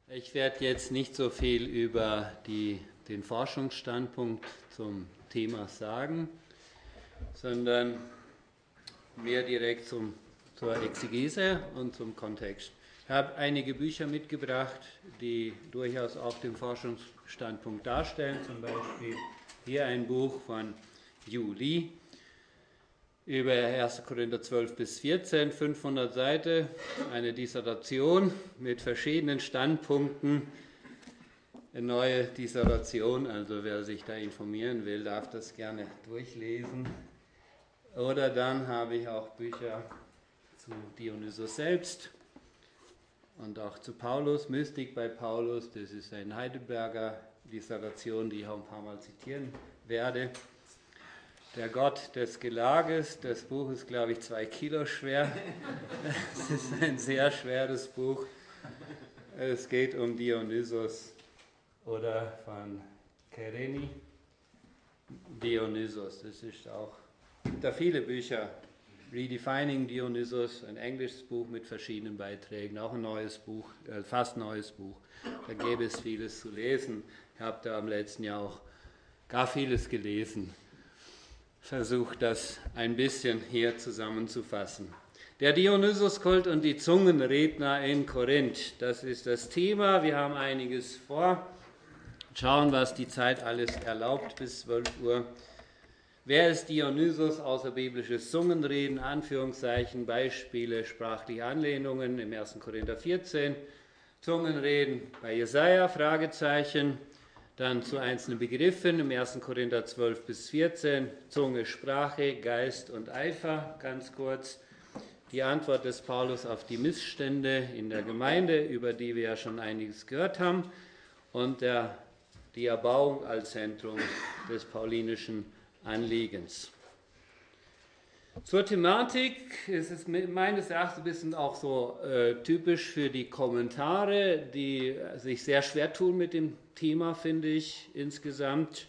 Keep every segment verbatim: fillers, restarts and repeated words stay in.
Ich werde jetzt nicht so viel über die, den Forschungsstandpunkt zum Thema sagen, sondern mehr direkt zum, zur Exegese und zum Kontext. Ich habe einige Bücher mitgebracht, die durchaus auch den Forschungsstandpunkt darstellen, zum Beispiel hier ein Buch von Yu Li über erster Korinther zwölf bis vierzehn, fünfhundert Seiten, eine Dissertation mit verschiedenen Standpunkten, eine neue Dissertation, also wer sich da informieren will, darf das gerne durchlesen. Oder dann habe ich auch Bücher zu Dionysos selbst und auch zu Paulus, Mystik bei Paulus, das ist eine Heidelberger Dissertation, die ich auch ein paar Mal zitieren werde. Der Gott des Gelages, das Buch ist, glaube ich, zwei Kilo schwer. Es ist ein sehr schweres Buch. Es geht um Dionysos oder von Kereni. Dionysos, das ist auch, es gibt da viele Bücher. Redefining Dionysos, ein englisches Buch mit verschiedenen Beiträgen, auch ein neues Buch, äh, fast neues Buch. Da gäbe es vieles zu lesen. Ich habe da im letzten Jahr auch gar vieles gelesen. Versucht das ein bisschen hier zusammenzufassen. Der Dionysos-Kult und die Zungenredner in Korinth, das ist das Thema. Wir haben einiges vor. Schauen, was die Zeit alles erlaubt bis zwölf Uhr. Wer ist Dionysos? Außerbiblisches Zungenreden, Anführungszeichen, Beispiele, sprachliche Anlehnungen im erster Korinther vierzehn. Zungenreden bei Jesaja, Fragezeichen. Dann zu einzelnen Begriffen im erster Korinther zwölf bis vierzehn, Zunge, Sprache, Geist und Eifer, ganz kurz. Die Antwort des Paulus auf die Missstände in der Gemeinde, über die wir ja schon einiges gehört haben. Und der, die Erbauung als Zentrum des paulinischen Anliegens. Zur Thematik ist es meines Erachtens ein bisschen auch so äh, typisch für die Kommentare, die sich sehr schwer tun mit dem Thema, finde ich, insgesamt.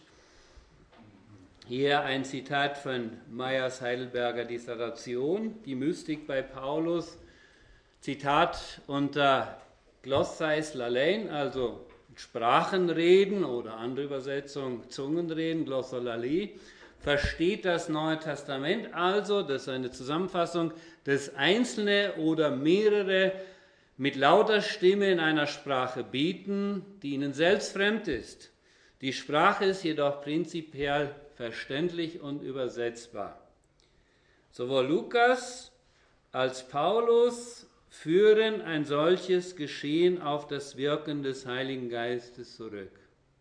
Hier ein Zitat von Meyers Heidelberger Dissertation, die Mystik bei Paulus. Zitat unter Glossais Lalein, also Sprachenreden oder andere Übersetzung Zungenreden, Glossolale. Versteht das Neue Testament also, das ist eine Zusammenfassung, dass Einzelne oder mehrere mit lauter Stimme in einer Sprache beten, die ihnen selbst fremd ist. Die Sprache ist jedoch prinzipiell verständlich und übersetzbar. Sowohl Lukas als Paulus führen ein solches Geschehen auf das Wirken des Heiligen Geistes zurück.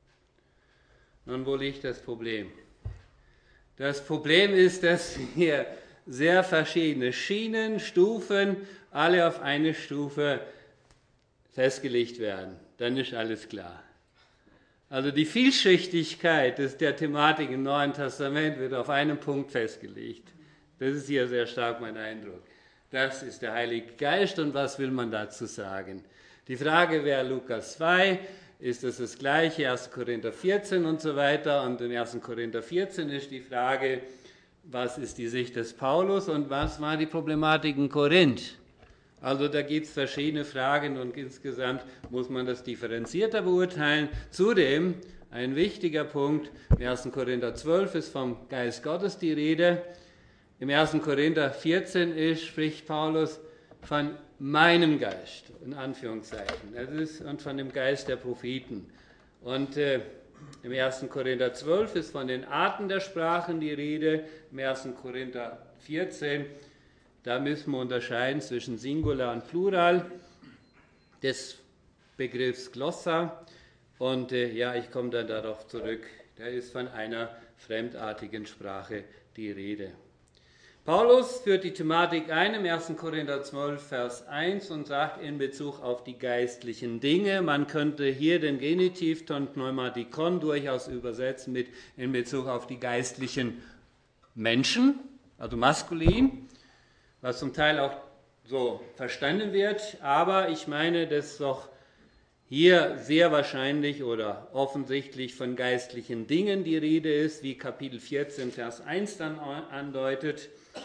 Nun, wo liegt das Problem? Das Problem ist, dass hier sehr verschiedene Schienen, Stufen, alle auf eine Stufe festgelegt werden. Dann ist alles klar. Also die Vielschichtigkeit der Thematik im Neuen Testament wird auf einen Punkt festgelegt. Das ist hier sehr stark mein Eindruck. Das ist der Heilige Geist und was will man dazu sagen? Die Frage wäre Lukas zwei, ist das das Gleiche, erster Korinther vierzehn und so weiter. Und im erster Korinther vierzehn ist die Frage, was ist die Sicht des Paulus und was war die Problematik in Korinth? Also da gibt es verschiedene Fragen und insgesamt muss man das differenzierter beurteilen. Zudem, ein wichtiger Punkt, im erster Korinther zwölf ist vom Geist Gottes die Rede. Im erster Korinther vierzehn ist, spricht Paulus von meinem Geist, in Anführungszeichen, das ist, und von dem Geist der Propheten. Und äh, im erster Korinther zwölf ist von den Arten der Sprachen die Rede, im erster Korinther vierzehn, da müssen wir unterscheiden zwischen Singular und Plural des Begriffs Glossa. Und äh, ja, ich komme dann darauf zurück, da ist von einer fremdartigen Sprache die Rede. Paulus führt die Thematik ein im erster Korinther zwölf, Vers eins und sagt in Bezug auf die geistlichen Dinge, man könnte hier den Genitiv ton Pneumatikon durchaus übersetzen mit in Bezug auf die geistlichen Menschen, also maskulin, was zum Teil auch so verstanden wird, aber ich meine, dass doch hier sehr wahrscheinlich oder offensichtlich von geistlichen Dingen die Rede ist, wie Kapitel vierzehn, Vers eins dann andeutet.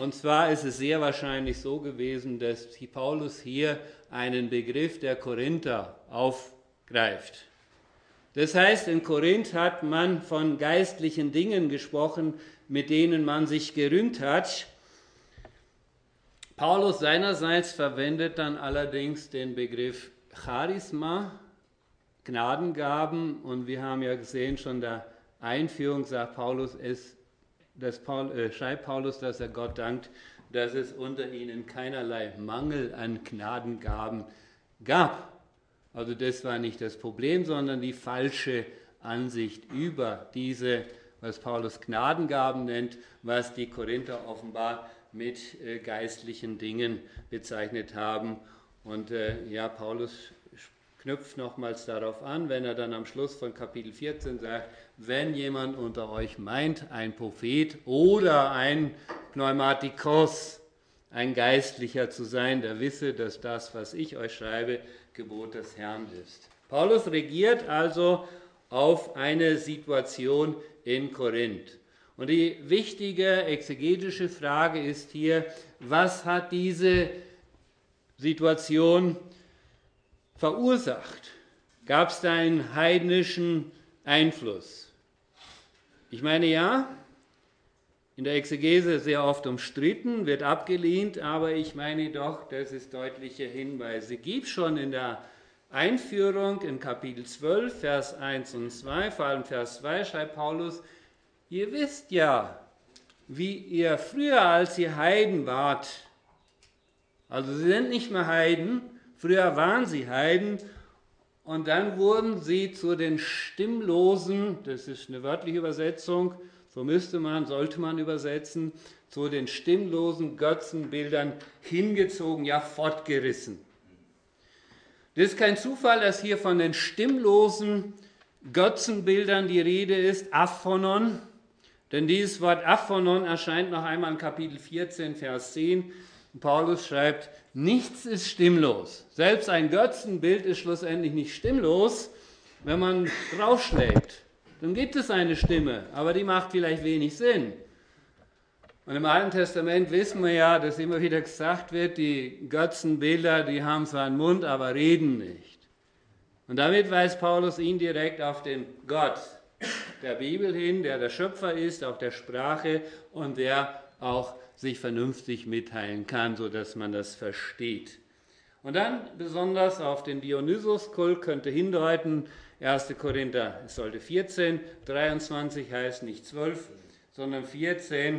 Und zwar ist es sehr wahrscheinlich so gewesen, dass Paulus hier einen Begriff der Korinther aufgreift. Das heißt, in Korinth hat man von geistlichen Dingen gesprochen, mit denen man sich gerühmt hat. Paulus seinerseits verwendet dann allerdings den Begriff Charisma, Gnadengaben, und wir haben ja gesehen, schon in der Einführung sagt Paulus, es, dass Paul, äh, schreibt Paulus, dass er Gott dankt, dass es unter ihnen keinerlei Mangel an Gnadengaben gab. Also das war nicht das Problem, sondern die falsche Ansicht über diese, was Paulus Gnadengaben nennt, was die Korinther offenbar mit äh, geistlichen Dingen bezeichnet haben. Und äh, ja, Paulus knüpft nochmals darauf an, wenn er dann am Schluss von Kapitel vierzehn sagt, wenn jemand unter euch meint, ein Prophet oder ein Pneumatikos, ein Geistlicher zu sein, der wisse, dass das, was ich euch schreibe, Gebot des Herrn ist. Paulus reagiert also auf eine Situation in Korinth. Und die wichtige exegetische Frage ist hier, was hat diese Situation verursacht? Gab es da einen heidnischen Einfluss? Ich meine, ja, in der Exegese sehr oft umstritten, wird abgelehnt, aber ich meine doch, dass es deutliche Hinweise gibt. Schon in der Einführung in Kapitel zwölf, Vers eins und zwei, vor allem Vers zwei, schreibt Paulus, ihr wisst ja, wie ihr früher, als ihr Heiden wart, also sie sind nicht mehr Heiden, früher waren sie Heiden, und dann wurden sie zu den Stimmlosen, das ist eine wörtliche Übersetzung, so müsste man, sollte man übersetzen, zu den stimmlosen Götzenbildern hingezogen, ja fortgerissen. Das ist kein Zufall, dass hier von den stimmlosen Götzenbildern die Rede ist, Aphonon, denn dieses Wort Aphonon erscheint noch einmal in Kapitel vierzehn, Vers zehn. Und Paulus schreibt, nichts ist stimmlos. Selbst ein Götzenbild ist schlussendlich nicht stimmlos, wenn man draufschlägt. Dann gibt es eine Stimme, aber die macht vielleicht wenig Sinn. Und im Alten Testament wissen wir ja, dass immer wieder gesagt wird, die Götzenbilder, die haben zwar einen Mund, aber reden nicht. Und damit weist Paulus ihn direkt auf den Gott der Bibel hin, der der Schöpfer ist, auch der Sprache und der auch sich vernünftig mitteilen kann, sodass man das versteht. Und dann besonders auf den Dionysos-Kult könnte hindeuten, erster Korinther, es sollte vierzehn, dreiundzwanzig heißt nicht zwölf, sondern vierzehn.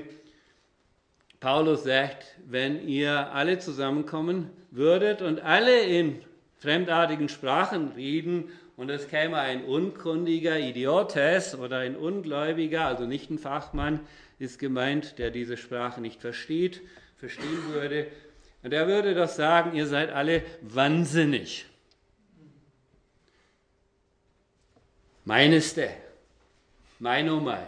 Paulus sagt, wenn ihr alle zusammenkommen würdet und alle in fremdartigen Sprachen reden und es käme ein unkundiger Idiotes oder ein Ungläubiger, also nicht ein Fachmann, ist gemeint, der diese Sprache nicht versteht, verstehen würde, und er würde doch sagen, ihr seid alle wahnsinnig. Meineste, mein oh mein.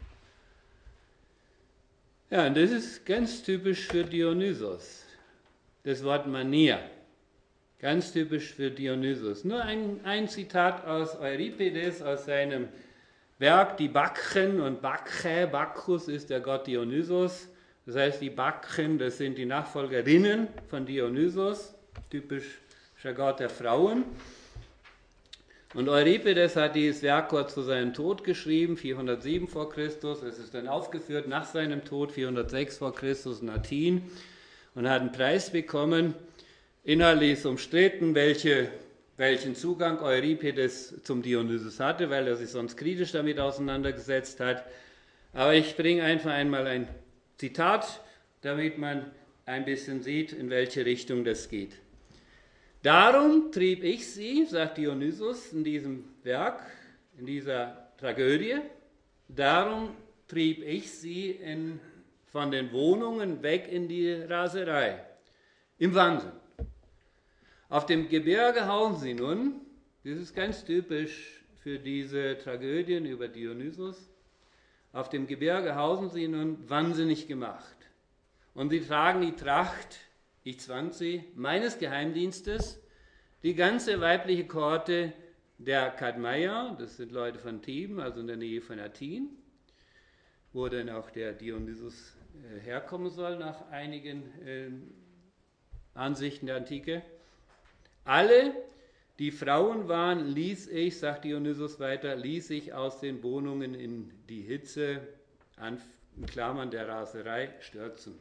Ja, und das ist ganz typisch für Dionysos, das Wort Mania. Ganz typisch für Dionysos. Nur ein, ein Zitat aus Euripides, aus seinem Werk, die Bakchen und Bakche. Bacchus ist der Gott Dionysos. Das heißt, die Bakchen, das sind die Nachfolgerinnen von Dionysos, typischer Gott der Frauen. Und Euripides hat dieses Werk kurz zu seinem Tod geschrieben, vierhundertsieben vor Christus. Es ist dann aufgeführt nach seinem Tod, vierhundertsechs vor Christus in Athen, und hat einen Preis bekommen. Inhaltlich ist umstritten, welche, welchen Zugang Euripides zum Dionysos hatte, weil er sich sonst kritisch damit auseinandergesetzt hat. Aber ich bringe einfach einmal ein Zitat, damit man ein bisschen sieht, in welche Richtung das geht. Darum trieb ich sie, sagt Dionysos in diesem Werk, in dieser Tragödie, darum trieb ich sie in, von den Wohnungen weg in die Raserei, im Wahnsinn. Auf dem Gebirge hausen sie nun, das ist ganz typisch für diese Tragödien über Dionysos, auf dem Gebirge hausen sie nun wahnsinnig gemacht. Und sie tragen die Tracht, ich zwang sie, meines Geheimdienstes, die ganze weibliche Kohorte der Kadmeier, das sind Leute von Theben, also in der Nähe von Athen, wo dann auch der Dionysus äh, herkommen soll, nach einigen äh, Ansichten der Antike. Alle, die Frauen waren, ließ ich, sagt Dionysus weiter, ließ ich aus den Wohnungen in die Hitze, an, in Klammern der Raserei, stürzen.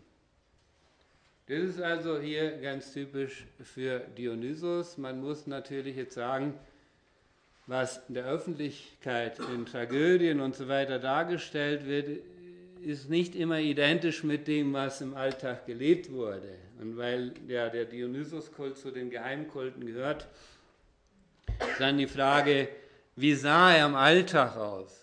Das ist also hier ganz typisch für Dionysus. Man muss natürlich jetzt sagen, was in der Öffentlichkeit, in Tragödien und so weiter dargestellt wird, ist nicht immer identisch mit dem, was im Alltag gelebt wurde. Und weil ja, der Dionysuskult zu den Geheimkulten gehört, ist dann die Frage, wie sah er im Alltag aus?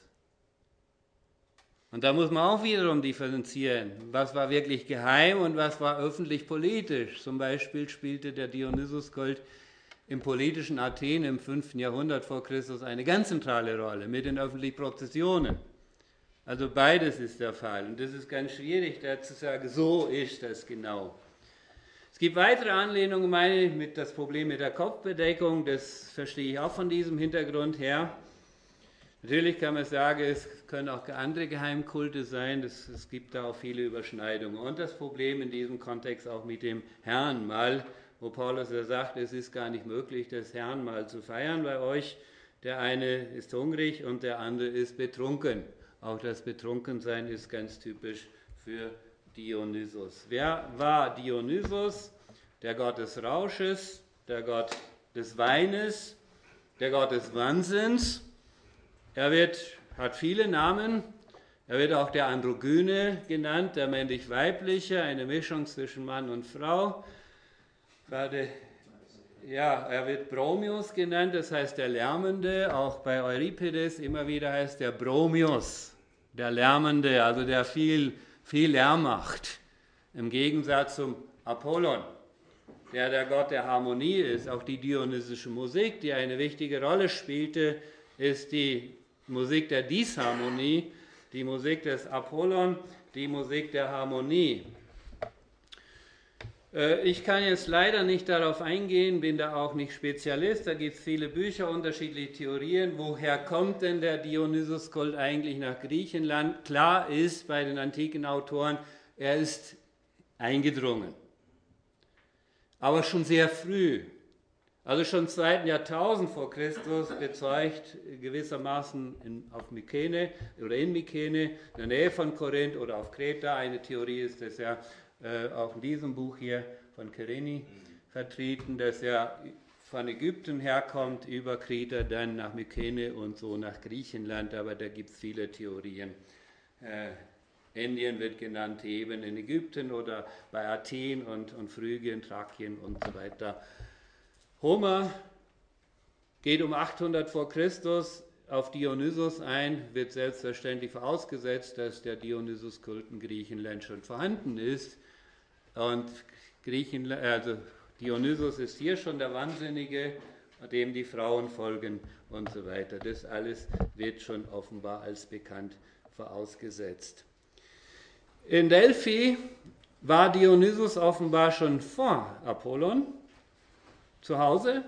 Und da muss man auch wiederum differenzieren, was war wirklich geheim und was war öffentlich politisch. Zum Beispiel spielte der Dionysuskult im politischen Athen im fünften Jahrhundert vor Christus eine ganz zentrale Rolle mit den öffentlichen Prozessionen. Also beides ist der Fall. Und das ist ganz schwierig, da zu sagen, so ist das genau. Es gibt weitere Anlehnungen, meine ich, mit das Problem mit der Kopfbedeckung. Das verstehe ich auch von diesem Hintergrund her. Natürlich kann man sagen, es können auch andere Geheimkulte sein, das, es gibt da auch viele Überschneidungen. Und das Problem in diesem Kontext auch mit dem Herrenmahl, wo Paulus ja sagt, es ist gar nicht möglich, das Herrenmahl zu feiern bei euch. Der eine ist hungrig und der andere ist betrunken. Auch das Betrunkensein ist ganz typisch für Dionysus. Wer war Dionysus? Der Gott des Rausches, der Gott des Weines, der Gott des Wahnsinns. Er wird, hat viele Namen, er wird auch der Androgyne genannt, der männlich-weibliche, eine Mischung zwischen Mann und Frau. Gerade, ja, er wird Bromius genannt, das heißt der Lärmende, auch bei Euripides immer wieder heißt der Bromius, der Lärmende, also der viel, viel Lärm macht, im Gegensatz zum Apollon, der der Gott der Harmonie ist. Auch die dionysische Musik, die eine wichtige Rolle spielte, ist die Musik der Disharmonie, die Musik des Apollon, die Musik der Harmonie. Ich kann jetzt leider nicht darauf eingehen, bin da auch nicht Spezialist, da gibt es viele Bücher, unterschiedliche Theorien. Woher kommt denn der Dionysuskult eigentlich nach Griechenland? Klar ist bei den antiken Autoren, er ist eingedrungen, aber schon sehr früh. Also schon im zweiten Jahrtausend vor Christus bezeugt gewissermaßen in, auf Mykene oder in Mykene, in der Nähe von Korinth oder auf Kreta. Eine Theorie ist das ja äh, auch in diesem Buch hier von Kereni vertreten, dass er von Ägypten herkommt, über Kreta, dann nach Mykene und so nach Griechenland, aber da gibt es viele Theorien. Äh, Indien wird genannt, eben in Ägypten oder bei Athen und, und Phrygien, Thrakien und so weiter. Homer geht um achthundert vor Christus auf Dionysus ein, wird selbstverständlich vorausgesetzt, dass der Dionysuskult in Griechenland schon vorhanden ist. Und Griechenland, also Dionysus ist hier schon der Wahnsinnige, dem die Frauen folgen und so weiter. Das alles wird schon offenbar als bekannt vorausgesetzt. In Delphi war Dionysus offenbar schon vor Apollon zu Hause.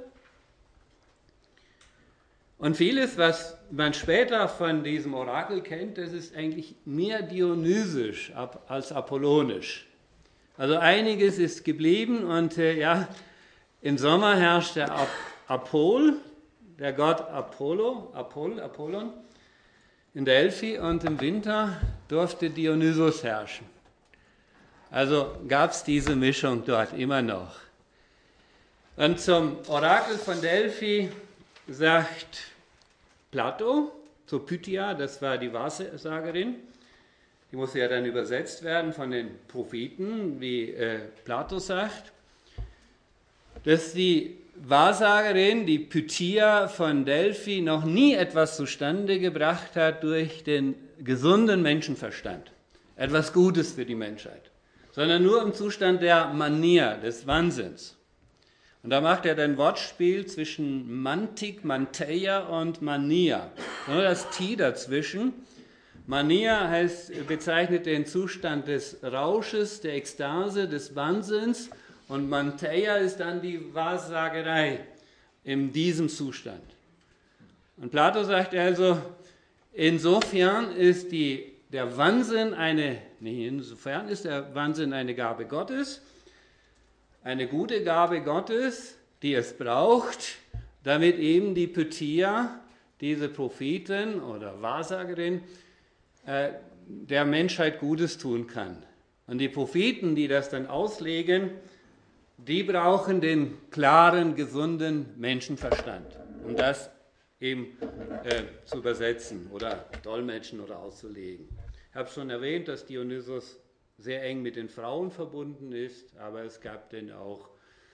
Und vieles, was man später von diesem Orakel kennt, das ist eigentlich mehr dionysisch als apollonisch. Also einiges ist geblieben und äh, ja, im Sommer herrscht der Ap Apol, der Gott Apollo, Apoll, Apollon in Delphi, und im Winter durfte Dionysus herrschen. Also gab es diese Mischung dort immer noch. Und zum Orakel von Delphi sagt Plato, zu Pythia, das war die Wahrsagerin, die musste ja dann übersetzt werden von den Propheten, wie äh, Plato sagt, dass die Wahrsagerin, die Pythia von Delphi, noch nie etwas zustande gebracht hat durch den gesunden Menschenverstand, etwas Gutes für die Menschheit, sondern nur im Zustand der Mania, des Wahnsinns. Und da macht er ein Wortspiel zwischen Mantik, Manteia und Mania. Nur das T dazwischen. Mania heißt, bezeichnet den Zustand des Rausches, der Ekstase, des Wahnsinns. Und Manteia ist dann die Wahrsagerei in diesem Zustand. Und Plato sagt also, insofern ist die der Wahnsinn eine, nee, insofern ist der Wahnsinn eine Gabe Gottes, eine gute Gabe Gottes, die es braucht, damit eben die Pythia, diese Prophetin oder Wahrsagerin, äh, der Menschheit Gutes tun kann. Und die Propheten, die das dann auslegen, die brauchen den klaren, gesunden Menschenverstand, um das eben äh, zu übersetzen oder dolmetschen oder auszulegen. Ich habe schon erwähnt, dass Dionysos sehr eng mit den Frauen verbunden ist, aber es gab dann auch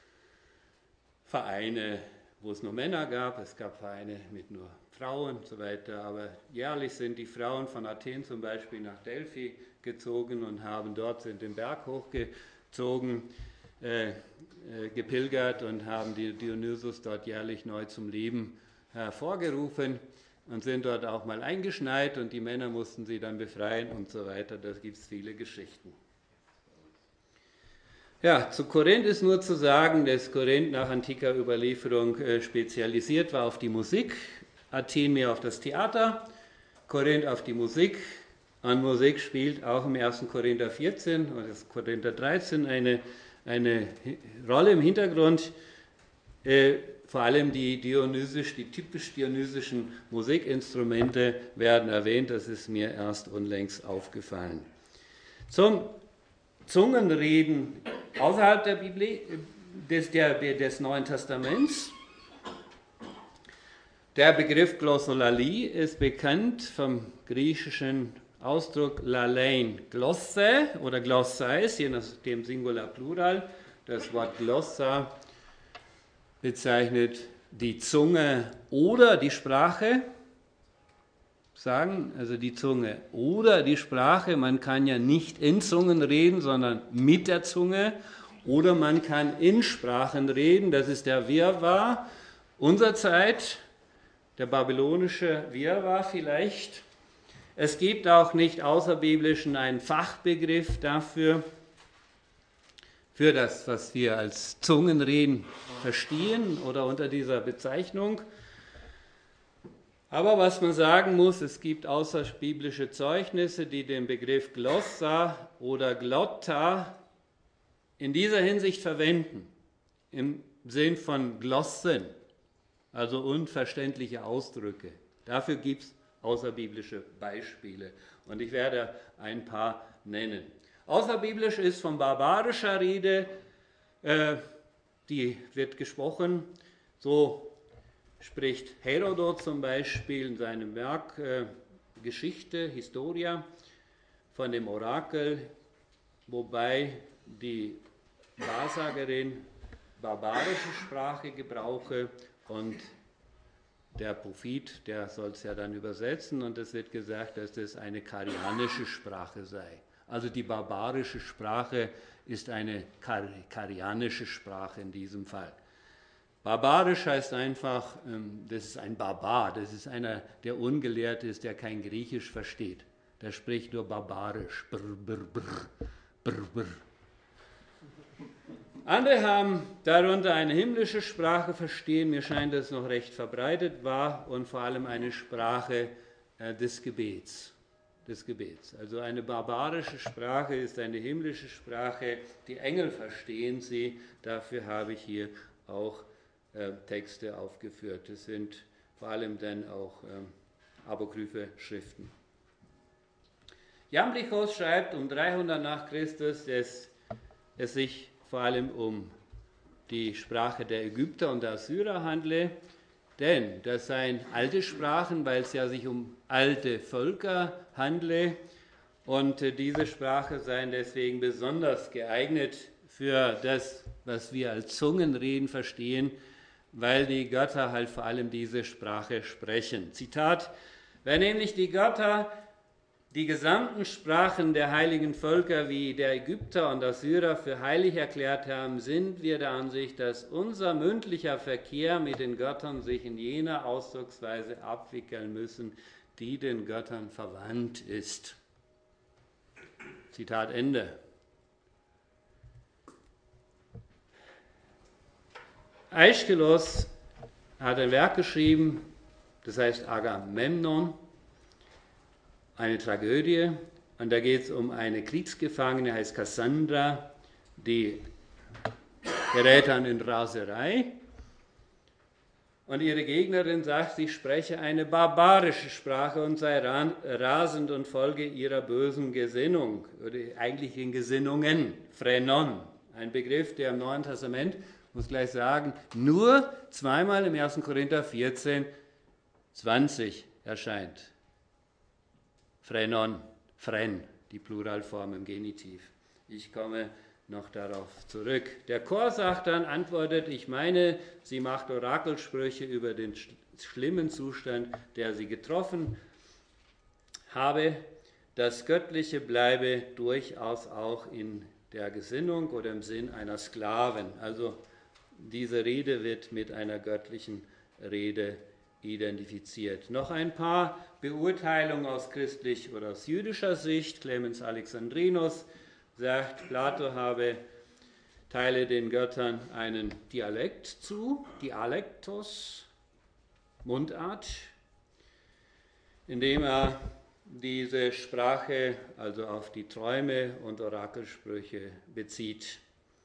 Vereine, wo es nur Männer gab, es gab Vereine mit nur Frauen und so weiter, aber jährlich sind die Frauen von Athen zum Beispiel nach Delphi gezogen und haben dort sind den Berg hochgezogen, äh, äh, gepilgert und haben die Dionysos dort jährlich neu zum Leben hervorgerufen und sind dort auch mal eingeschneit und die Männer mussten sie dann befreien und so weiter. Da gibt es viele Geschichten. Ja, zu Korinth ist nur zu sagen, dass Korinth nach antiker Überlieferung äh, spezialisiert war auf die Musik, Athen mehr auf das Theater, Korinth auf die Musik. Und Musik spielt auch im ersten Korinther vierzehn oder Korinther dreizehn eine, eine Rolle im Hintergrund. Äh, vor allem die dionysisch, die typisch dionysischen Musikinstrumente werden erwähnt, das ist mir erst unlängst aufgefallen. Zum Zungenreden außerhalb der Bibel, des, der, des Neuen Testaments. Der Begriff Glossolalie ist bekannt vom griechischen Ausdruck lalein, Glosse oder Glossais, je nachdem Singular Plural. Das Wort Glossa bezeichnet die Zunge oder die Sprache. Sagen, also die Zunge oder die Sprache. Man kann ja nicht in Zungen reden, sondern mit der Zunge. Oder man kann in Sprachen reden, das ist der Wirrwarr unserer Zeit, der babylonische Wirrwarr vielleicht. Es gibt auch nicht außerbiblischen einen Fachbegriff dafür, für das, was wir als Zungenreden verstehen oder unter dieser Bezeichnung. Aber was man sagen muss, es gibt außerbiblische Zeugnisse, die den Begriff Glossa oder Glotta in dieser Hinsicht verwenden, im Sinn von Glossen, also unverständliche Ausdrücke. Dafür gibt es außerbiblische Beispiele und ich werde ein paar nennen. Außerbiblisch ist von barbarischer Rede, äh, die wird gesprochen, so spricht Herodot zum Beispiel in seinem Werk äh, Geschichte, Historia, von dem Orakel, wobei die Wahrsagerin barbarische Sprache gebrauche und der Prophet, der soll es ja dann übersetzen und es wird gesagt, dass das eine karianische Sprache sei. Also die barbarische Sprache ist eine kar karianische Sprache in diesem Fall. Barbarisch heißt einfach, das ist ein Barbar, das ist einer, der ungelehrt ist, der kein Griechisch versteht. Der spricht nur Barbarisch. Brr, brr, brr, brr, brr. Andere haben darunter eine himmlische Sprache verstehen, mir scheint das noch recht verbreitet war und vor allem eine Sprache äh, des Gebets. Des Gebets. Also eine barbarische Sprache ist eine himmlische Sprache, die Engel verstehen sie, dafür habe ich hier auch äh, Texte aufgeführt. Das sind vor allem dann auch ähm, apokryphe Schriften. Jamblichos schreibt um dreihundert nach Christus, dass es sich vor allem um die Sprache der Ägypter und der Assyrer handle, denn das seien alte Sprachen, weil es ja sich um alte Völker handle und diese Sprache seien deswegen besonders geeignet für das, was wir als Zungenreden verstehen, weil die Götter halt vor allem diese Sprache sprechen. Zitat: Wenn nämlich die Götter die gesamten Sprachen der heiligen Völker wie der Ägypter und Assyrer für heilig erklärt haben, sind wir der Ansicht, dass unser mündlicher Verkehr mit den Göttern sich in jener Ausdrucksweise abwickeln müssen, die den Göttern verwandt ist. Zitat Ende. Aeschylus hat ein Werk geschrieben, das heißt Agamemnon. eine Tragödie. Und da geht es um eine Kriegsgefangene, heißt Cassandra, die gerät dann in Raserei. Und ihre Gegnerin sagt, sie spreche eine barbarische Sprache und sei rasend und folge ihrer bösen Gesinnung, oder eigentlichen Gesinnungen, Phrenon. Ein Begriff, der im Neuen Testament, muss gleich sagen, nur zweimal im ersten Korinther vierzehn, zwanzig erscheint. Phrenon, Phren, die Pluralform im Genitiv. Ich komme noch darauf zurück. Der Chor sagt dann, antwortet, ich meine, sie macht Orakelsprüche über den sch- schlimmen Zustand, der sie getroffen habe. Das Göttliche bleibe durchaus auch in der Gesinnung oder im Sinn einer Sklavin. Also diese Rede wird mit einer göttlichen Rede identifiziert. Noch ein paar Beurteilungen aus christlich oder aus jüdischer Sicht. Clemens Alexandrinus sagt, Plato habe teile den Göttern einen Dialekt zu, Dialektos, Mundart, indem er diese Sprache also auf die Träume und Orakelsprüche bezieht.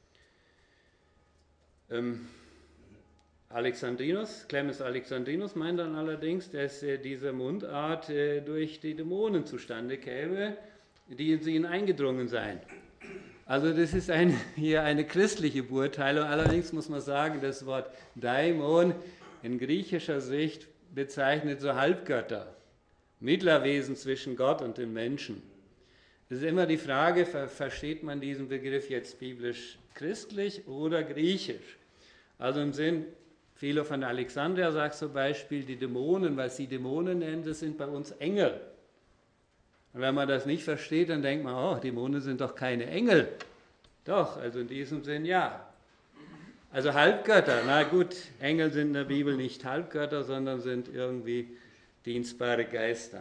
Ähm, Alexandrinus, Clemens Alexandrinus meint dann allerdings, dass äh, diese Mundart äh, durch die Dämonen zustande käme, die in ihnen eingedrungen seien. Also das ist ein, hier eine christliche Beurteilung. Allerdings muss man sagen, das Wort Daimon in griechischer Sicht bezeichnet so Halbgötter, Mittlerwesen zwischen Gott und den Menschen. Es ist immer die Frage, ver- versteht man diesen Begriff jetzt biblisch-christlich oder griechisch? Also im Sinn, Philo von Alexandria sagt zum Beispiel, die Dämonen, was sie Dämonen nennen, das sind bei uns Engel. Und wenn man das nicht versteht, dann denkt man, oh, Dämonen sind doch keine Engel. Doch, also in diesem Sinn ja. Also Halbgötter, na gut, Engel sind in der Bibel nicht Halbgötter, sondern sind irgendwie dienstbare Geister.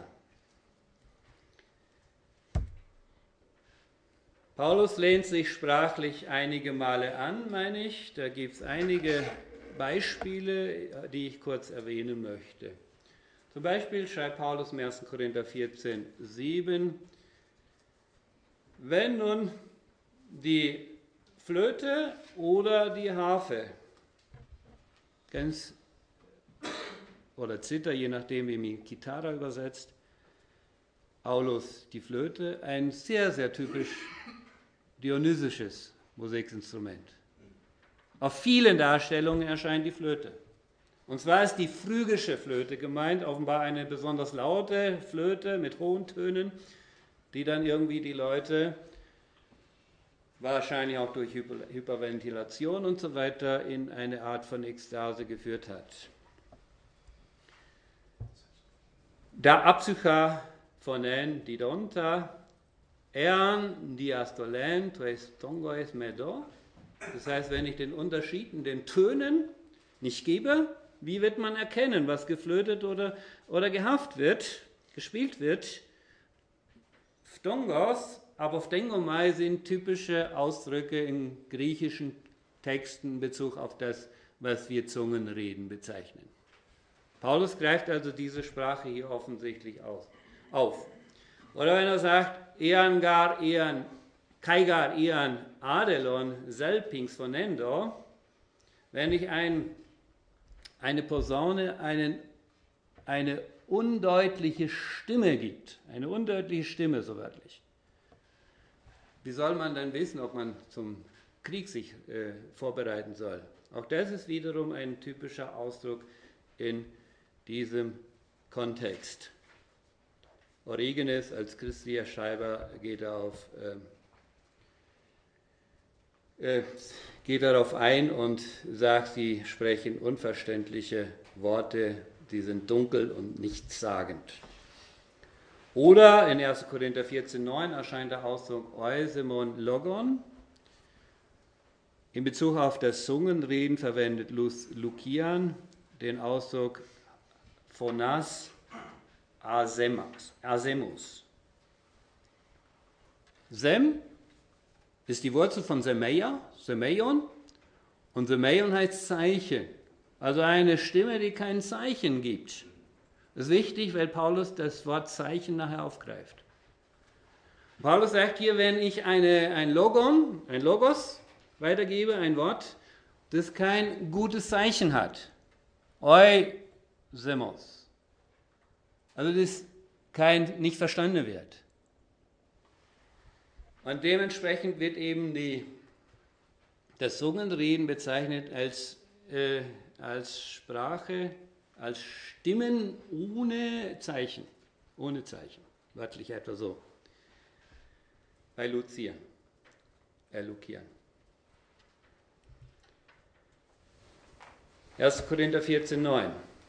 Paulus lehnt sich sprachlich einige Male an, meine ich. Da gibt es einige Beispiele, die ich kurz erwähnen möchte. Zum Beispiel schreibt Paulus im ersten Korinther vierzehn, sieben, wenn nun die Flöte oder die Harfe, ganz, oder Zither, je nachdem wie man Kitara übersetzt, Paulus die Flöte, ein sehr, sehr typisch dionysisches Musikinstrument. Auf vielen Darstellungen erscheint die Flöte. Und zwar ist die phrygische Flöte gemeint, offenbar eine besonders laute Flöte mit hohen Tönen, die dann irgendwie die Leute, wahrscheinlich auch durch Hyper- Hyperventilation und so weiter, in eine Art von Ekstase geführt hat. Da apsycha phonen didonta, ean diastolen tois tongois medo. Das heißt, wenn ich den Unterschied in den Tönen nicht gebe, wie wird man erkennen, was geflötet oder, oder gehafft wird, gespielt wird? Phtongos, aber Phtengomai sind typische Ausdrücke in griechischen Texten in Bezug auf das, was wir Zungenreden bezeichnen. Paulus greift also diese Sprache hier offensichtlich aus, auf. Oder wenn er sagt, ean gar, ean, kaigar, ean, adelon, selpings phonendo, wenn ich ein, eine Posaune einen, eine undeutliche Stimme gibt, eine undeutliche Stimme, so wörtlich. Wie soll man dann wissen, ob man zum Krieg sich äh, vorbereiten soll? Auch das ist wiederum ein typischer Ausdruck in diesem Kontext. Origenes als christlicher Schreiber geht darauf, äh, äh, geht darauf ein und sagt, sie sprechen unverständliche Worte, die sind dunkel und nichtssagend. Oder in ersten Korinther vierzehn neun erscheint der Ausdruck Eusemon Logon. In Bezug auf das Zungenreden verwendet Lukian den Ausdruck Phonas Asemus. Sem ist die Wurzel von Semeia, Semeion, und Semeion heißt Zeichen. Also eine Stimme, die kein Zeichen gibt. Das ist wichtig, weil Paulus das Wort Zeichen nachher aufgreift. Paulus sagt hier, wenn ich eine, ein Logon, ein Logos weitergebe, ein Wort, das kein gutes Zeichen hat, Oisemos, also das kein, nicht verstanden wird. Und dementsprechend wird eben die, das Zungenreden bezeichnet als, äh, als Sprache, als Stimmen ohne Zeichen, ohne Zeichen, wörtlich etwa so. Bei Lucian, äh, Lukian. erster Korinther vierzehn, neun.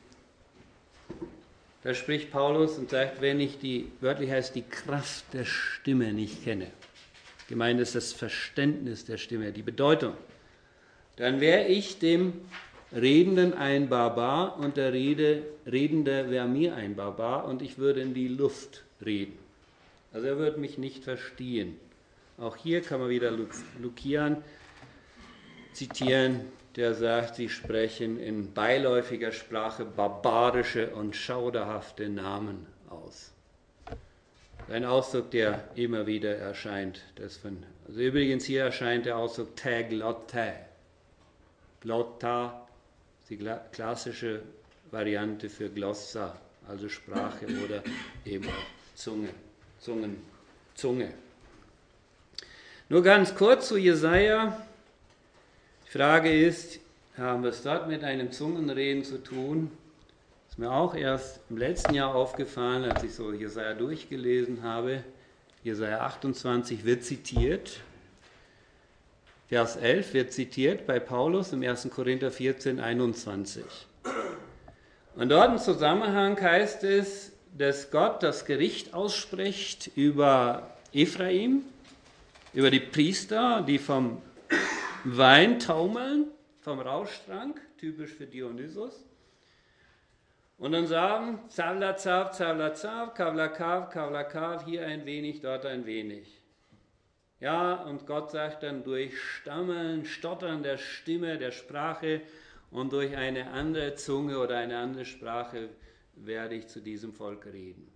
Da spricht Paulus und sagt, wenn ich die, wörtlich heißt, die Kraft der Stimme nicht kenne, gemeint ist das Verständnis der Stimme, die Bedeutung, dann wäre ich dem Redenden ein Barbar und der Rede, Redende wäre mir ein Barbar und ich würde in die Luft reden. Also er würde mich nicht verstehen. Auch hier kann man wieder Lukian zitieren, der sagt, sie sprechen in beiläufiger Sprache barbarische und schauderhafte Namen aus. Ein Ausdruck, der immer wieder erscheint. Das von, also übrigens hier erscheint der Ausdruck Täglotte. Glotta ist die klassische Variante für Glossa, also Sprache oder eben auch Zunge, Zungen, Zunge. Nur ganz kurz zu Jesaja. Die Frage ist, haben wir es dort mit einem Zungenreden zu tun? Ist mir auch erst im letzten Jahr aufgefallen, als ich so Jesaja durchgelesen habe. Jesaja achtundzwanzig wird zitiert. Vers elf wird zitiert bei Paulus im erster Korinther vierzehn, einundzwanzig. Und dort im Zusammenhang heißt es, dass Gott das Gericht ausspricht über Ephraim, über die Priester, die vom Wein taumeln, vom Rauschtrank, typisch für Dionysos. Und dann sagen, Zavlazav, Zavlazav, Kavlakav, Kavlakav, hier ein wenig, dort ein wenig. Ja, und Gott sagt dann, durch Stammeln, Stottern der Stimme, der Sprache und durch eine andere Zunge oder eine andere Sprache werde ich zu diesem Volk reden.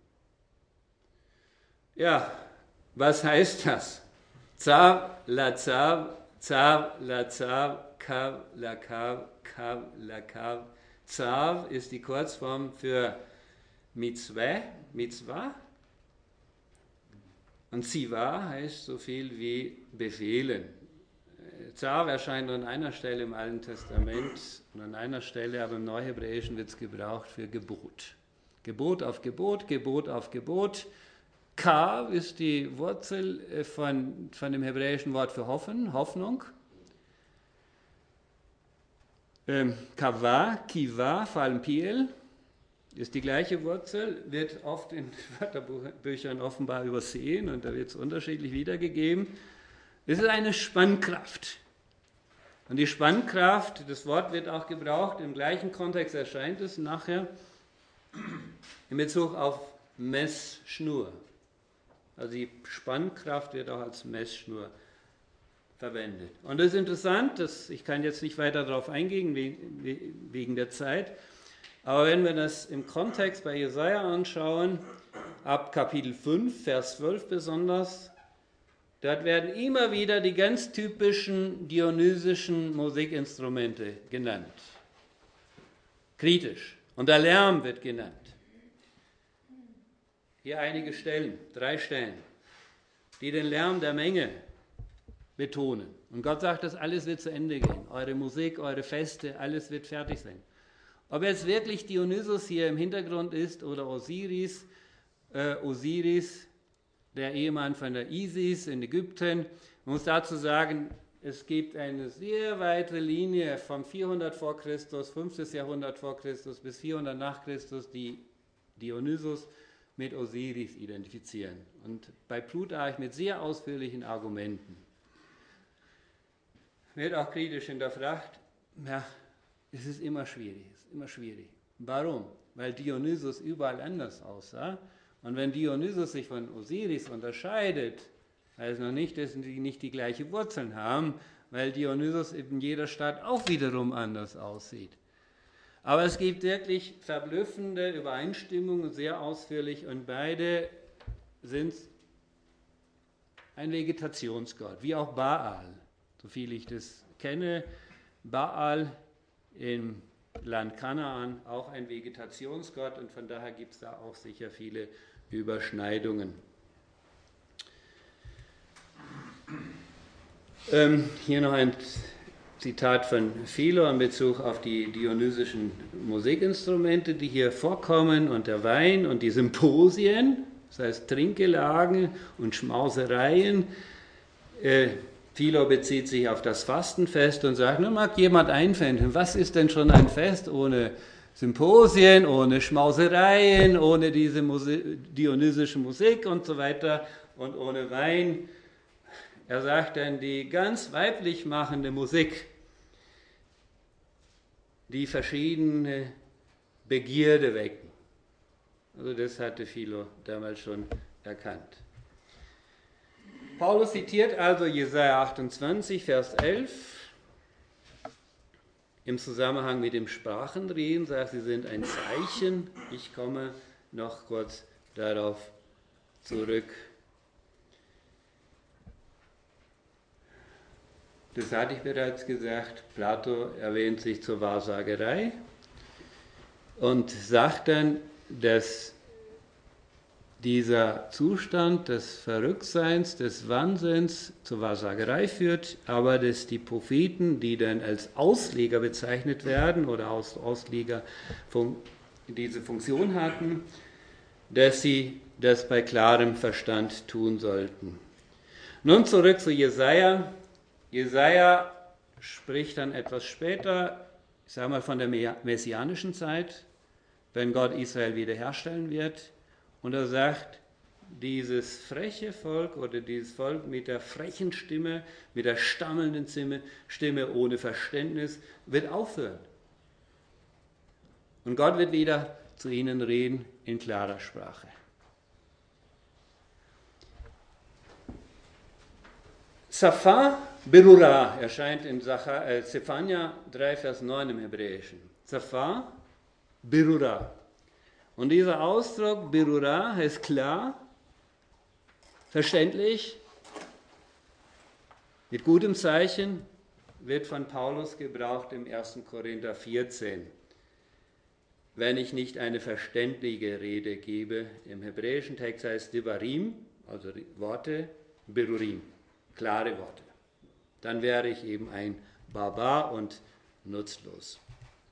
Ja, was heißt das? Zav, Lazav, Zav, Lazav, Kav, Lakav, Kav, Lakav. Zav ist die Kurzform für Mitzvah, Mitzvah. Und Ziva heißt so viel wie befehlen. Zav erscheint nur an einer Stelle im Alten Testament und an einer Stelle, aber im Neuhebräischen wird es gebraucht für Gebot. Gebot auf Gebot, Gebot auf Gebot. Kav ist die Wurzel von, von dem hebräischen Wort für hoffen, Hoffnung. Ähm, Kava, Kiva, vor allem Piel, ist die gleiche Wurzel, wird oft in Wörterbüchern offenbar übersehen und da wird es unterschiedlich wiedergegeben. Es ist eine Spannkraft. Und die Spannkraft, das Wort wird auch gebraucht, im gleichen Kontext erscheint es nachher in Bezug auf Messschnur. Also die Spannkraft wird auch als Messschnur verwendet. Und das ist interessant, das, ich kann jetzt nicht weiter darauf eingehen wegen der Zeit, aber wenn wir das im Kontext bei Jesaja anschauen, ab Kapitel fünf, Vers zwölf besonders, dort werden immer wieder die ganz typischen dionysischen Musikinstrumente genannt. Kritisch. Und der Lärm wird genannt. Hier einige Stellen, drei Stellen, die den Lärm der Menge betonen. Und Gott sagt, das alles wird zu Ende gehen. Eure Musik, eure Feste, alles wird fertig sein. Ob jetzt wirklich Dionysos hier im Hintergrund ist oder Osiris, äh, Osiris, der Ehemann von der Isis in Ägypten, man muss dazu sagen, es gibt eine sehr weite Linie vom vierhundert vor Christus, fünftes Jahrhundert vor Christus bis vierhundert nach Christus, die Dionysos mit Osiris identifizieren. Und bei Plutarch mit sehr ausführlichen Argumenten. Wird auch kritisch hinterfragt, ja, es ist immer schwierig, es ist immer schwierig. Warum? Weil Dionysos überall anders aussah. Und wenn Dionysos sich von Osiris unterscheidet, heißt noch nicht, dass sie nicht die gleichen Wurzeln haben, weil Dionysos in jeder Stadt auch wiederum anders aussieht. Aber es gibt wirklich verblüffende Übereinstimmungen, sehr ausführlich, und beide sind ein Vegetationsgott, wie auch Baal, soviel ich das kenne. Baal im Land Kanaan, auch ein Vegetationsgott, und von daher gibt es da auch sicher viele Überschneidungen. Ähm, hier noch ein Zitat von Philo in Bezug auf die dionysischen Musikinstrumente, die hier vorkommen, und der Wein und die Symposien, das heißt Trinkgelagen und Schmausereien. Äh, Philo bezieht sich auf das Fastenfest und sagt, nun mag jemand einwenden, was ist denn schon ein Fest ohne Symposien, ohne Schmausereien, ohne diese Musi- dionysische Musik und so weiter und ohne Wein. Er sagt dann, die ganz weiblich machende Musik, die verschiedene Begierde wecken. Also das hatte Philo damals schon erkannt. Paulus zitiert also Jesaja achtundzwanzig, Vers elf, im Zusammenhang mit dem Sprachenreden, sagt, sie sind ein Zeichen. Ich komme noch kurz darauf zurück. Das hatte ich bereits gesagt. Plato erwähnt sich zur Wahrsagerei und sagt dann, dass dieser Zustand des Verrücktseins, des Wahnsinns zur Wahrsagerei führt, aber dass die Propheten, die dann als Ausleger bezeichnet werden oder Aus, Ausleger fun- diese Funktion hatten, dass sie das bei klarem Verstand tun sollten. Nun zurück zu Jesaja. Jesaja spricht dann etwas später, ich sage mal von der messianischen Zeit, wenn Gott Israel wiederherstellen wird. Und er sagt, dieses freche Volk oder dieses Volk mit der frechen Stimme, mit der stammelnden Stimme, Stimme ohne Verständnis, wird aufhören. Und Gott wird wieder zu ihnen reden in klarer Sprache. Safar Berura erscheint in Zephania drei, Vers neun im Hebräischen. Safar Berura. Und dieser Ausdruck Berura heißt klar, verständlich, mit gutem Zeichen, wird von Paulus gebraucht im ersten Korinther vierzehn. Wenn ich nicht eine verständliche Rede gebe, im hebräischen Text heißt Devarim, also Worte, Berurim, klare Worte. Dann wäre ich eben ein Barbar und nutzlos.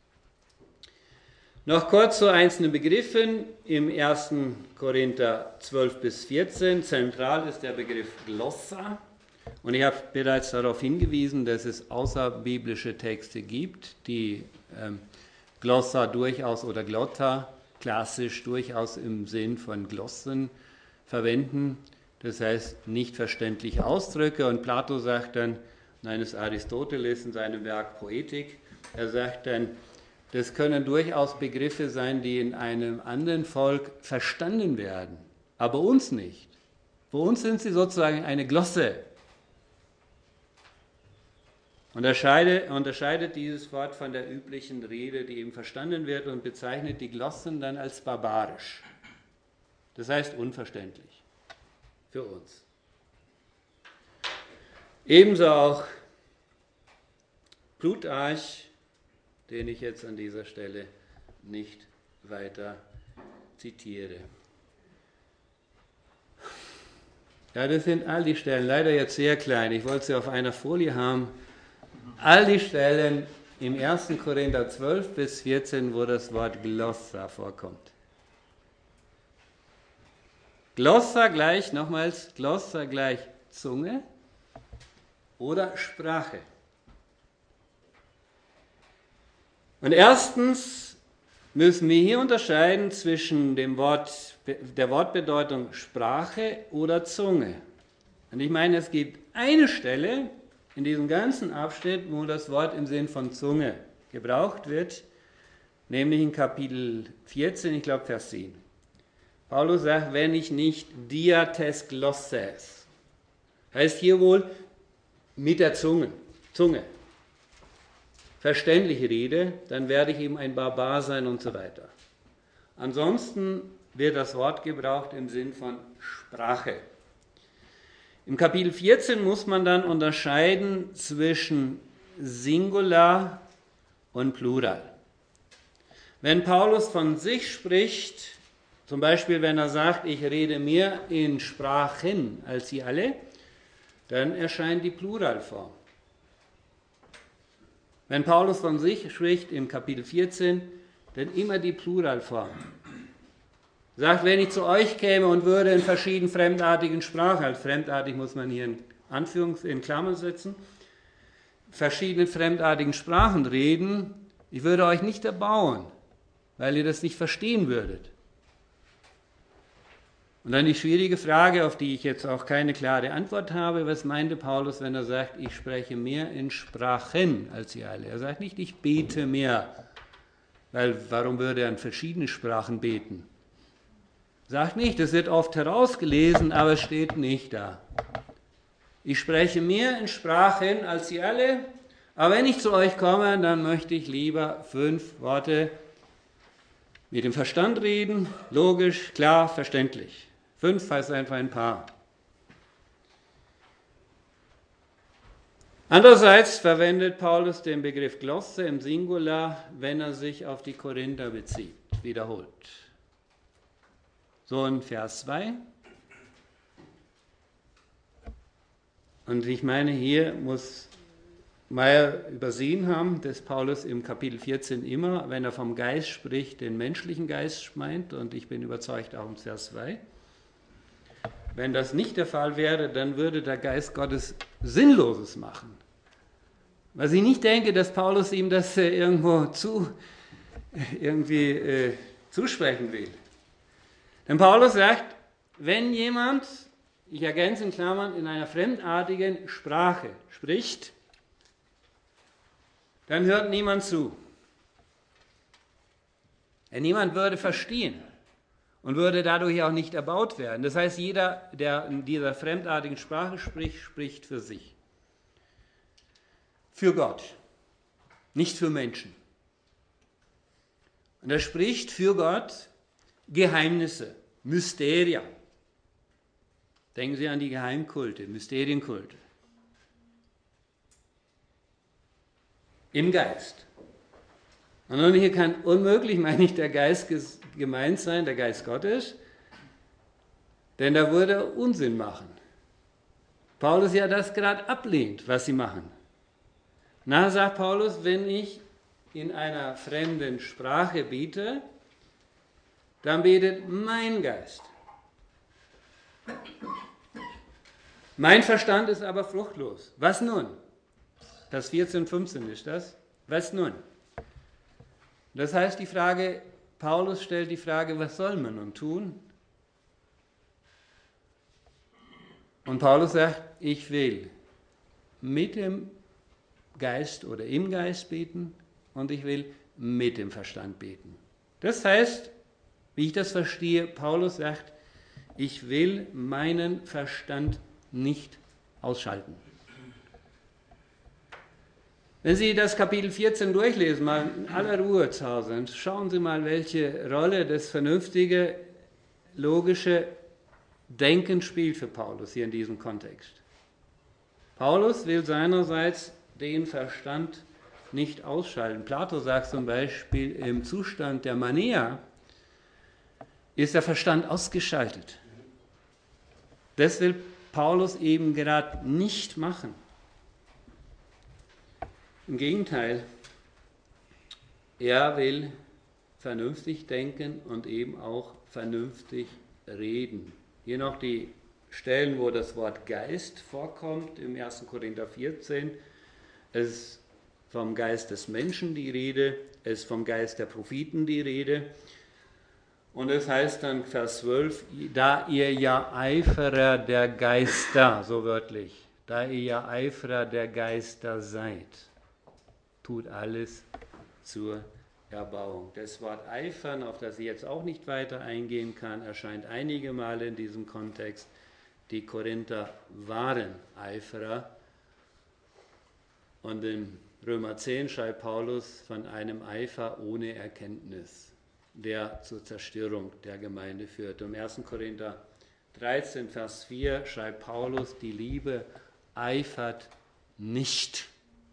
Noch kurz zu einzelnen Begriffen im ersten Korinther zwölf bis vierzehn. Zentral ist der Begriff Glossa. Und ich habe bereits darauf hingewiesen, dass es außerbiblische Texte gibt, die ähm, Glossa durchaus oder Glotta klassisch durchaus im Sinn von Glossen verwenden. Das heißt, nicht verständliche Ausdrücke. Und Plato sagt dann, nein, es ist Aristoteles in seinem Werk Poetik, er sagt dann, das können durchaus Begriffe sein, die in einem anderen Volk verstanden werden, aber uns nicht. Für uns sind sie sozusagen eine Glosse. Unterscheidet, unterscheidet dieses Wort von der üblichen Rede, die eben verstanden wird, und bezeichnet die Glossen dann als barbarisch. Das heißt unverständlich für uns. Ebenso auch Plutarch, den ich jetzt an dieser Stelle nicht weiter zitiere. Ja, das sind all die Stellen, leider jetzt sehr klein, ich wollte sie auf einer Folie haben, all die Stellen im ersten Korinther zwölf bis vierzehn, wo das Wort Glossa vorkommt. Glossa gleich, nochmals, Glossa gleich Zunge oder Sprache. Und erstens müssen wir hier unterscheiden zwischen dem Wort, der Wortbedeutung Sprache oder Zunge. Und ich meine, es gibt eine Stelle in diesem ganzen Abschnitt, wo das Wort im Sinn von Zunge gebraucht wird, nämlich in Kapitel vierzehn, ich glaube Vers zehn. Paulus sagt, wenn ich nicht diates glosses, heißt hier wohl mit der Zunge, Zunge. verständlich rede, dann werde ich eben ein Barbar sein und so weiter. Ansonsten wird das Wort gebraucht im Sinn von Sprache. Im Kapitel vierzehn muss man dann unterscheiden zwischen Singular und Plural. Wenn Paulus von sich spricht, zum Beispiel wenn er sagt, ich rede mehr in Sprachen als sie alle, dann erscheint die Pluralform. Wenn Paulus von sich spricht im Kapitel vierzehn, dann immer die Pluralform. Sagt, wenn ich zu euch käme und würde in verschiedenen fremdartigen Sprachen, als fremdartig muss man hier in Anführungs-, in Klammern setzen, verschiedenen fremdartigen Sprachen reden, ich würde euch nicht erbauen, weil ihr das nicht verstehen würdet. Und dann die schwierige Frage, auf die ich jetzt auch keine klare Antwort habe, was meinte Paulus, wenn er sagt, ich spreche mehr in Sprachen als ihr alle? Er sagt nicht, ich bete mehr, weil warum würde er in verschiedenen Sprachen beten? Sagt nicht, das wird oft herausgelesen, aber es steht nicht da. Ich spreche mehr in Sprachen als ihr alle, aber wenn ich zu euch komme, dann möchte ich lieber fünf Worte mit dem Verstand reden, logisch, klar, verständlich. Fünf heißt einfach ein paar. Andererseits verwendet Paulus den Begriff Glosse im Singular, wenn er sich auf die Korinther bezieht, wiederholt. So in Vers zwei. Und ich meine, hier muss Meyer übersehen haben, dass Paulus im Kapitel vierzehn immer, wenn er vom Geist spricht, den menschlichen Geist meint, und ich bin überzeugt auch im Vers zwei. Wenn das nicht der Fall wäre, dann würde der Geist Gottes Sinnloses machen. Was ich nicht denke, dass Paulus ihm das äh, irgendwo zu, irgendwie äh, zusprechen will. Denn Paulus sagt, wenn jemand, ich ergänze in Klammern, in einer fremdartigen Sprache spricht, dann hört niemand zu. Denn niemand würde verstehen und würde dadurch auch nicht erbaut werden. Das heißt, jeder, der in dieser fremdartigen Sprache spricht, spricht für sich. Für Gott, nicht für Menschen. Und er spricht für Gott Geheimnisse, Mysteria. Denken Sie an die Geheimkulte, Mysterienkulte. Im Geist. Und nun hier kann unmöglich, meine ich, der Geist gemeint sein, der Geist Gottes, denn da würde er Unsinn machen. Paulus ja das gerade ablehnt, was sie machen. Na, sagt Paulus, wenn ich in einer fremden Sprache bete, dann betet mein Geist. Mein Verstand ist aber fruchtlos. Was nun? Vers vierzehn, fünfzehn ist das. Was nun? Das heißt, die Frage, Paulus stellt die Frage, was soll man nun tun? Und Paulus sagt, ich will mit dem Geist oder im Geist beten und ich will mit dem Verstand beten. Das heißt, wie ich das verstehe, Paulus sagt, ich will meinen Verstand nicht ausschalten. Wenn Sie das Kapitel vierzehn durchlesen, mal in aller Ruhe zu Hause, schauen Sie mal, welche Rolle das vernünftige, logische Denken spielt für Paulus hier in diesem Kontext. Paulus will seinerseits den Verstand nicht ausschalten. Plato sagt zum Beispiel, im Zustand der Mania ist der Verstand ausgeschaltet. Das will Paulus eben gerade nicht machen. Im Gegenteil, er will vernünftig denken und eben auch vernünftig reden. Hier noch die Stellen, wo das Wort Geist vorkommt, im ersten Korinther vierzehn. Es ist vom Geist des Menschen die Rede, es ist vom Geist der Propheten die Rede. Und es heißt dann Vers zwölf, da ihr ja Eiferer der Geister, so wörtlich, da ihr ja Eiferer der Geister seid, tut alles zur Erbauung. Das Wort Eifern, auf das ich jetzt auch nicht weiter eingehen kann, erscheint einige Male in diesem Kontext. Die Korinther waren Eiferer. Und im Römer zehn schreibt Paulus von einem Eifer ohne Erkenntnis, der zur Zerstörung der Gemeinde führt. Im ersten Korinther dreizehn, Vers vier schreibt Paulus, die Liebe eifert nicht.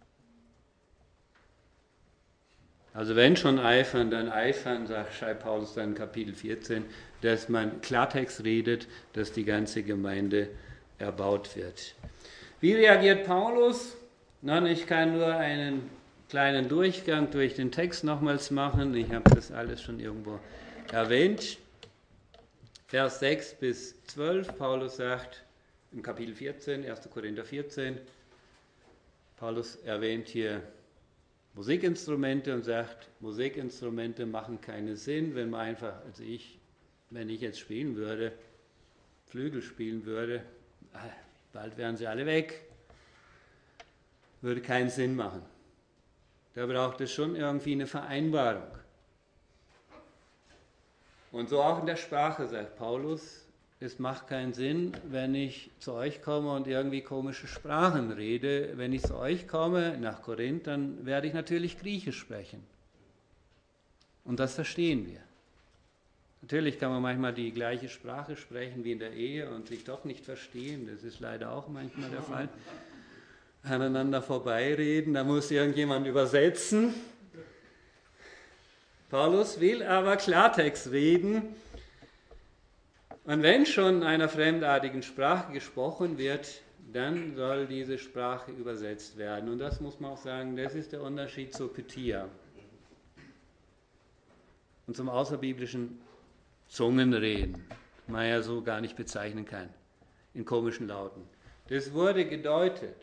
Also wenn schon eifern, dann eifern, sagt, schreibt Paulus dann in Kapitel vierzehn, dass man Klartext redet, dass die ganze Gemeinde erbaut wird. Wie reagiert Paulus? Nun, ich kann nur einen kleinen Durchgang durch den Text nochmals machen. Ich habe das alles schon irgendwo erwähnt. Vers sechs bis zwölf, Paulus sagt im Kapitel vierzehn, erster Korinther vierzehn, Paulus erwähnt hier Musikinstrumente und sagt, Musikinstrumente machen keinen Sinn, wenn man einfach, also ich, wenn ich jetzt spielen würde, Flügel spielen würde, bald wären sie alle weg, würde keinen Sinn machen. Da braucht es schon irgendwie eine Vereinbarung. Und so auch in der Sprache, sagt Paulus, es macht keinen Sinn, wenn ich zu euch komme und irgendwie komische Sprachen rede. Wenn ich zu euch komme, nach Korinth, dann werde ich natürlich Griechisch sprechen. Und das verstehen wir. Natürlich kann man manchmal die gleiche Sprache sprechen wie in der Ehe und sich doch nicht verstehen. Das ist leider auch manchmal der Fall. Aneinander vorbeireden, da muss irgendjemand übersetzen. Paulus will aber Klartext reden. Und wenn schon in einer fremdartigen Sprache gesprochen wird, dann soll diese Sprache übersetzt werden. Und das muss man auch sagen, das ist der Unterschied zur Pythia und zum außerbiblischen Zungenreden, man ja so gar nicht bezeichnen kann, in komischen Lauten. Das wurde gedeutet.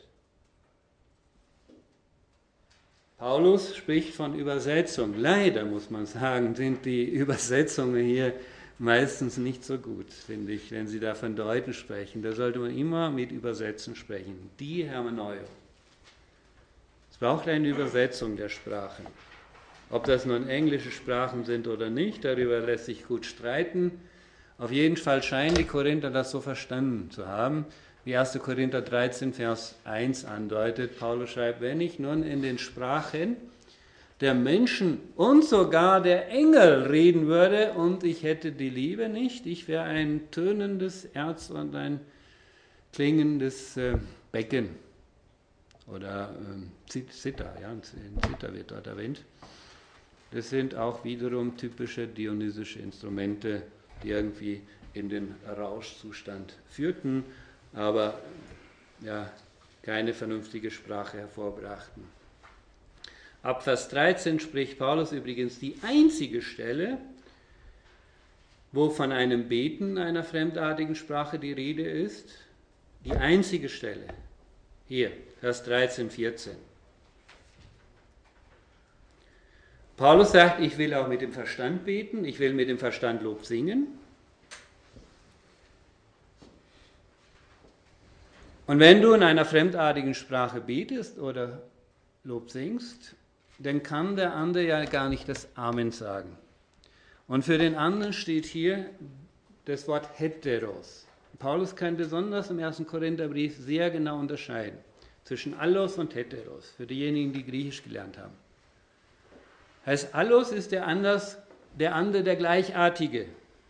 Paulus spricht von Übersetzung. Leider, muss man sagen, sind die Übersetzungen hier meistens nicht so gut, finde ich, wenn Sie da von Deuten sprechen. Da sollte man immer mit Übersetzen sprechen. Die Hermeneutik. Es braucht eine Übersetzung der Sprachen. Ob das nun englische Sprachen sind oder nicht, darüber lässt sich gut streiten. Auf jeden Fall scheinen die Korinther das so verstanden zu haben, wie erster Korinther dreizehn, Vers eins andeutet. Paulus schreibt, wenn ich nun in den Sprachen der Menschen und sogar der Engel reden würde und ich hätte die Liebe nicht, ich wäre ein tönendes Erz und ein klingendes äh, Becken. Oder äh, Zither, ja, Zither wird dort erwähnt. Das sind auch wiederum typische dionysische Instrumente, die irgendwie in den Rauschzustand führten, aber ja, keine vernünftige Sprache hervorbrachten. Ab Vers dreizehn spricht Paulus übrigens die einzige Stelle, wo von einem Beten einer fremdartigen Sprache die Rede ist. Die einzige Stelle. Hier, Vers dreizehn, vierzehn. Paulus sagt, ich will auch mit dem Verstand beten, ich will mit dem Verstand Lob singen. Und wenn du in einer fremdartigen Sprache betest oder Lob singst, dann kann der andere ja gar nicht das Amen sagen. Und für den anderen steht hier das Wort heteros. Paulus kann besonders im ersten Korintherbrief sehr genau unterscheiden zwischen allos und heteros, für diejenigen, die Griechisch gelernt haben. Heißt, allos ist der, anders, der andere, der Gleichartige.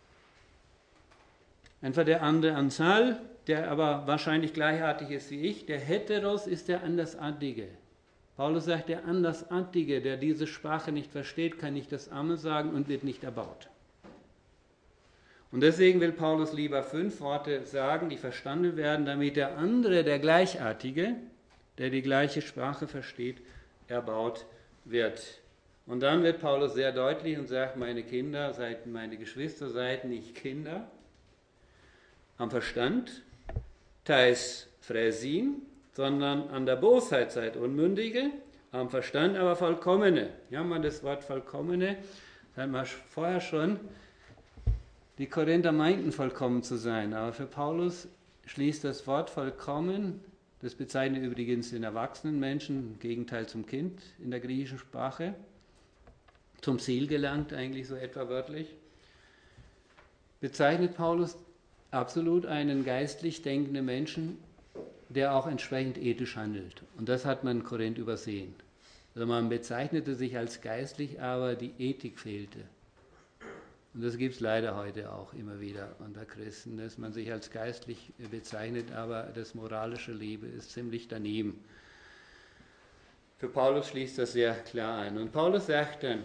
Einfach der andere Anzahl, der aber wahrscheinlich gleichartig ist wie ich. Der heteros ist der Andersartige. Paulus sagt, der Andersartige, der diese Sprache nicht versteht, kann nicht das Amen sagen und wird nicht erbaut. Und deswegen will Paulus lieber fünf Worte sagen, die verstanden werden, damit der andere, der Gleichartige, der die gleiche Sprache versteht, erbaut wird. Und dann wird Paulus sehr deutlich und sagt, meine Kinder, seid, meine Geschwister, seid nicht Kinder am Verstand, teils Phräsin, sondern an der Bosheit seid Unmündige, am Verstand aber Vollkommene. Ja, man das Wort Vollkommene, das hat man vorher schon, die Korinther meinten vollkommen zu sein, aber für Paulus schließt das Wort vollkommen, das bezeichnet übrigens den erwachsenen Menschen, im Gegenteil zum Kind in der griechischen Sprache, zum Ziel gelangt, eigentlich so etwa wörtlich, bezeichnet Paulus absolut einen geistlich denkenden Menschen, der auch entsprechend ethisch handelt. Und das hat man in Korinth übersehen. Also man bezeichnete sich als geistlich, aber die Ethik fehlte. Und das gibt es leider heute auch immer wieder unter Christen, dass man sich als geistlich bezeichnet, aber das moralische Leben ist ziemlich daneben. Für Paulus schließt das sehr klar ein. Und Paulus sagt dann,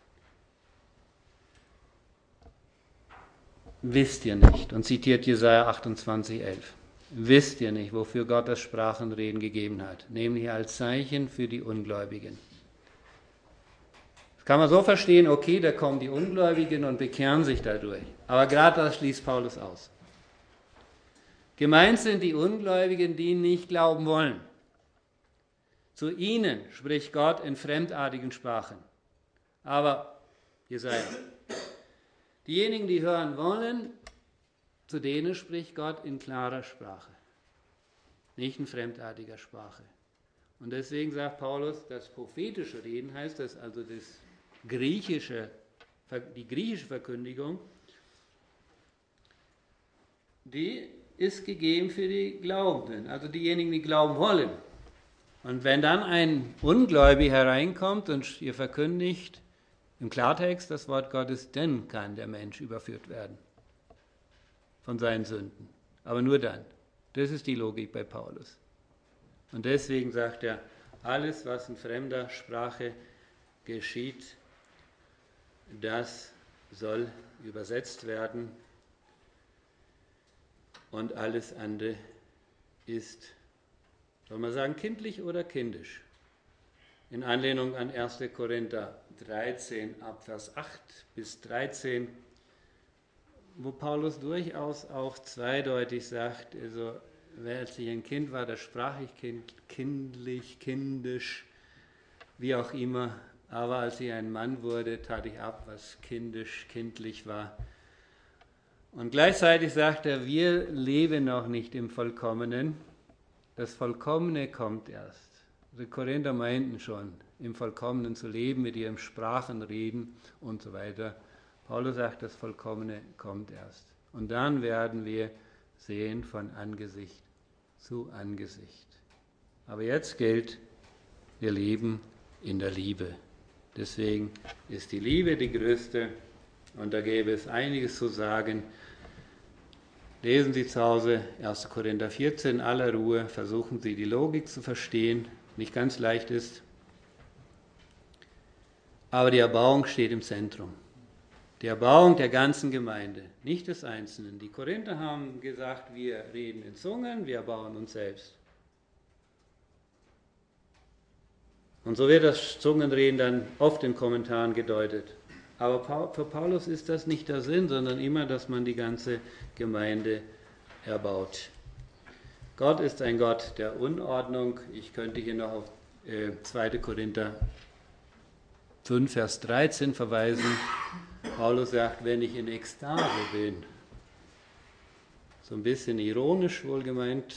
wisst ihr nicht, und zitiert Jesaja achtundzwanzig, elf, wisst ihr nicht, wofür Gott das Sprachenreden gegeben hat, nämlich als Zeichen für die Ungläubigen. Das kann man so verstehen, okay, da kommen die Ungläubigen und bekehren sich dadurch. Aber gerade das schließt Paulus aus. Gemeint sind die Ungläubigen, die nicht glauben wollen. Zu ihnen spricht Gott in fremdartigen Sprachen. Aber, Jesaja, diejenigen, die hören wollen, zu denen spricht Gott in klarer Sprache, nicht in fremdartiger Sprache. Und deswegen sagt Paulus, das prophetische Reden heißt das, also das griechische, die griechische Verkündigung, die ist gegeben für die Glaubenden, also diejenigen, die glauben wollen. Und wenn dann ein Ungläubiger hereinkommt und ihr verkündigt im Klartext das Wort Gottes, dann kann der Mensch überführt werden von seinen Sünden. Aber nur dann. Das ist die Logik bei Paulus. Und deswegen sagt er, alles, was in fremder Sprache geschieht, das soll übersetzt werden und alles andere ist, soll man sagen, kindlich oder kindisch? In Anlehnung an erster Korinther dreizehn, Abvers acht bis dreizehn, wo Paulus durchaus auch zweideutig sagt, also, als ich ein Kind war, da sprach ich kind, kindlich, kindisch, wie auch immer, aber als ich ein Mann wurde, tat ich ab, was kindisch, kindlich war. Und gleichzeitig sagt er, wir leben noch nicht im Vollkommenen, das Vollkommene kommt erst. Die Korinther meinten schon, im Vollkommenen zu leben, mit ihrem Sprachenreden und so weiter. Paulus sagt, das Vollkommene kommt erst. Und dann werden wir sehen von Angesicht zu Angesicht. Aber jetzt gilt, wir leben in der Liebe. Deswegen ist die Liebe die größte und da gäbe es einiges zu sagen. Lesen Sie zu Hause erster Korinther vierzehn in aller Ruhe, versuchen Sie die Logik zu verstehen, nicht ganz leicht ist. Aber die Erbauung steht im Zentrum. Die Erbauung der ganzen Gemeinde, nicht des Einzelnen. Die Korinther haben gesagt, wir reden in Zungen, wir erbauen uns selbst. Und so wird das Zungenreden dann oft in Kommentaren gedeutet. Aber für Paulus ist das nicht der Sinn, sondern immer, dass man die ganze Gemeinde erbaut. Gott ist ein Gott der Unordnung. Ich könnte hier noch auf äh, zweiter Korinther fünf, Vers dreizehn verweisen. Paulus sagt, wenn ich in Ekstase bin, so ein bisschen ironisch wohlgemeint,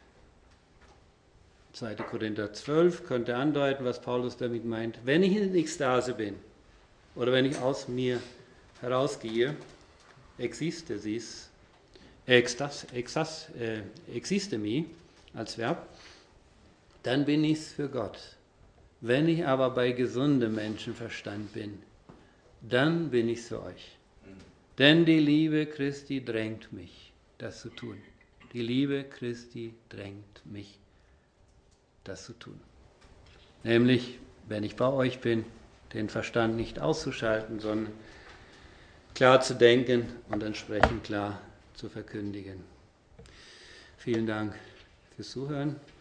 zweiter Korinther zwölf könnte andeuten, was Paulus damit meint. Wenn ich in Ekstase bin oder wenn ich aus mir herausgehe, existesis, extas, exas, äh, existemi als Verb, dann bin ich es für Gott. Wenn ich aber bei gesundem Menschenverstand bin, dann bin ich es für euch. Denn die Liebe Christi drängt mich, das zu tun. Die Liebe Christi drängt mich, das zu tun. Nämlich, wenn ich bei euch bin, den Verstand nicht auszuschalten, sondern klar zu denken und entsprechend klar zu verkündigen. Vielen Dank fürs Zuhören.